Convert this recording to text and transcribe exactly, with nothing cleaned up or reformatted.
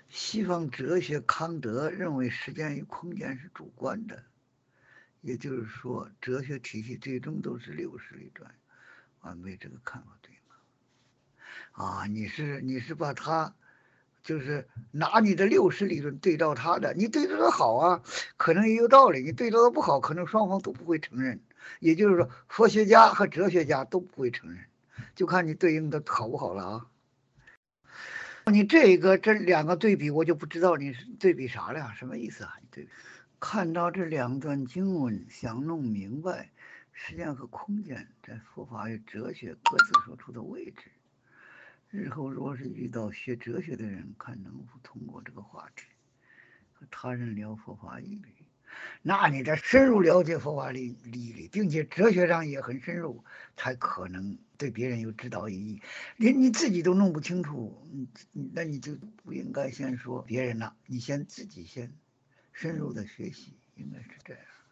西方哲学康德认为时间与空间是主观的，也就是说，哲学体系最终都是六式理论。完备这个看法对吗？啊，你是你是把他就是拿你的六式理论对照他的，你对照的好啊，可能也有道理；你对照的不好，可能双方都不会承认。也就是说，佛学家和哲学家都不会承认，就看你对应的好不好了啊。你这个这两个对比，我就不知道你是对比啥了，什么意思啊？你对比看到这两段经文，想弄明白时间和空间在佛法与哲学各自所处的位置。日后若是遇到学哲学的人，看能否通过这个话题和他人聊佛法义理。那你得深入了解佛法理理，并且哲学上也很深入，才可能对别人有指导意义。连你自己都弄不清楚，那你就不应该先说别人了，你先自己先深入的学习，应该是这样。